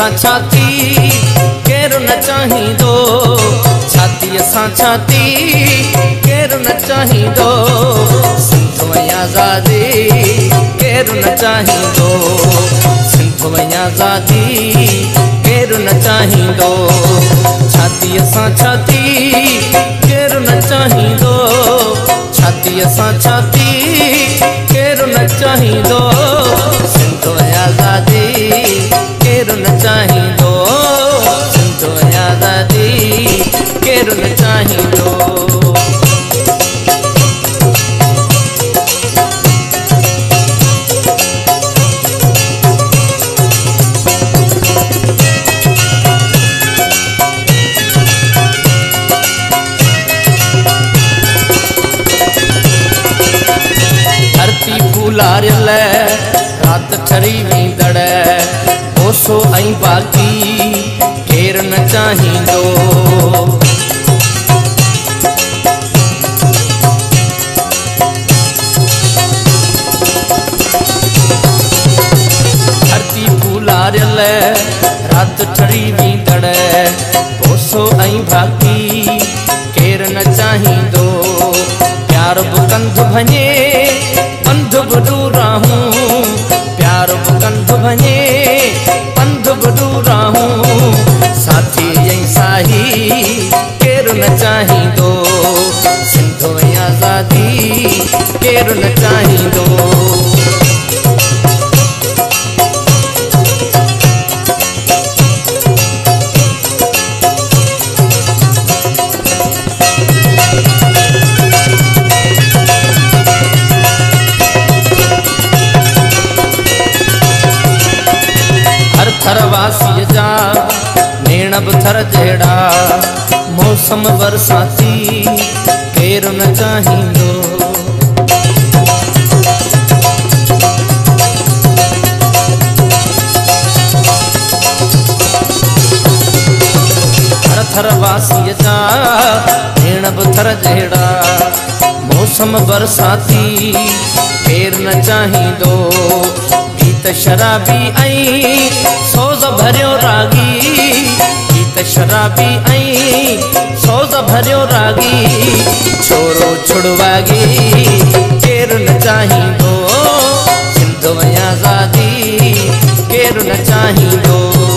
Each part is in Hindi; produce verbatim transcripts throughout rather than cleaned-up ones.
सां छाती केरु न चाहींदो, छातीअ सां छाती केरु न चाहींदो, सिंध में आज़ादी केरु न चाहींदो, सिंध में आज़ादी केरु न चाहींदो, छातीअ सां छाती केरु न चाहींदो, छातीअ सां छाती केरु न चाहींदो, सिंध में आज़ादी केरु न चाहींदो, सिंध में आज़ादी केरु न चाहींदो। धरती फूलारियल रात ठरी वेंदड़, ओसो ऐं बाकी केरु न चाहींदो, धरती फूलारियल रात ठरी वेंदड़, ओसो ऐं बाकी केरु न चाहींदो, प्यार बि कंध भञे पंध बि दूराहूं, प्यार बि कंध भञे पंध बि दूराहूं, साथी ऐं साही केरु न चाहींदो, सिंध में आज़ादी केरु न चाहींदो। थरवासीअ जा नेण बि थर जहिड़ा, मौसम बरसाती केरु न चाहींदो, थर थरवासीअ जा नेण बि थर जहिड़ा, मौसम बरसाती केरु न चाहींदो, गीत शराबी ऐं सोज़ भरियो रागी, गीत शराबी ऐं सोज़ भरियो रागी, छोरो छुड़वागी केरु न चाहींदो, सिंध में आज़ादी केरु न चाहींदो।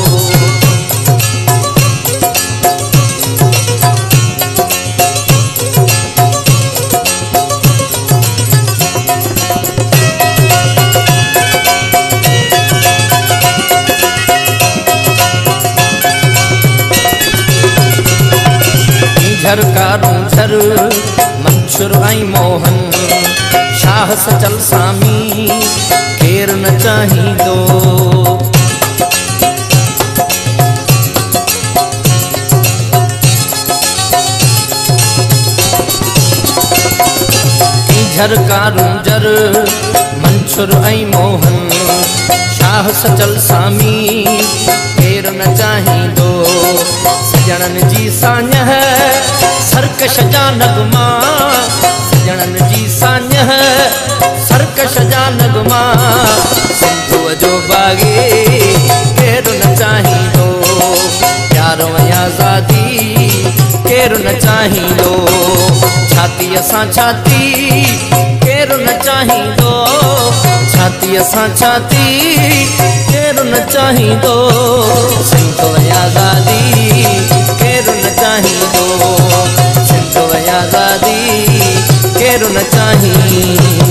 झरकारूं झर मंशूर ऐं मोहन, शाह सचल सामी केरु न चाहींदो, झरकारूं झर मंशूर ऐं मोहन, शाह सचल सामी केरु न चाहींदो, सजणनि जी साञ सरकश जा नगमा, सजणनि जी साञ सरकश जा नगमा, सिंधुअ जो बाग़ी केरु न चाहींदो, प्यार ऐं आज़ादी केरु न चाहींदो, छातीअ सां छाती केरु न चाहींदो, छातीअ सां छाती केरु न चाहींदो, सिंध में आज़ादी केरु न चाहींदो, सिंध में आज़ादी केरु न चाहींदो।